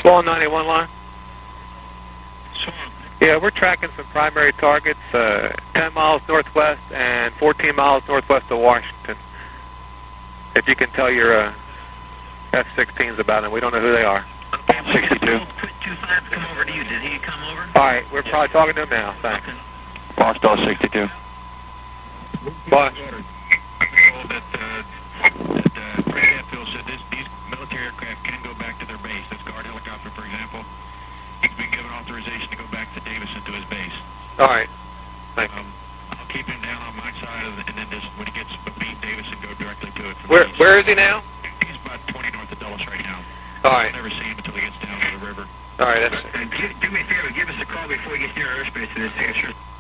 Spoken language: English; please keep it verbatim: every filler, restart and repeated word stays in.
Swan ninety-one line. Swan. Yeah, we're tracking some primary targets, uh, ten miles northwest and fourteen miles northwest of Washington. If you can tell your uh, F sixteens about them, we don't know who they are. Okay, sixty-two. two five come over to you. Did he come over? All right, we're probably talking to him now. Thanks. Okay. Boston sixty-two. Bye. That, uh, that uh, Fred Hatfield said this, these military aircraft can go back to their base. That's Guard helicopter, for example. He's been given authorization to go back to Davison to his base. All right. Thank you. Um, I'll keep him down on my side, of the, and then just when he gets beat Davison, go directly to it. From Where the east. Where is he now? He's about twenty north of Dulles right now. All right. I'll never see him until he gets down to the river. All right. That's Uh, do, do me a favor, give us a call before he gets near our airspace. And it's,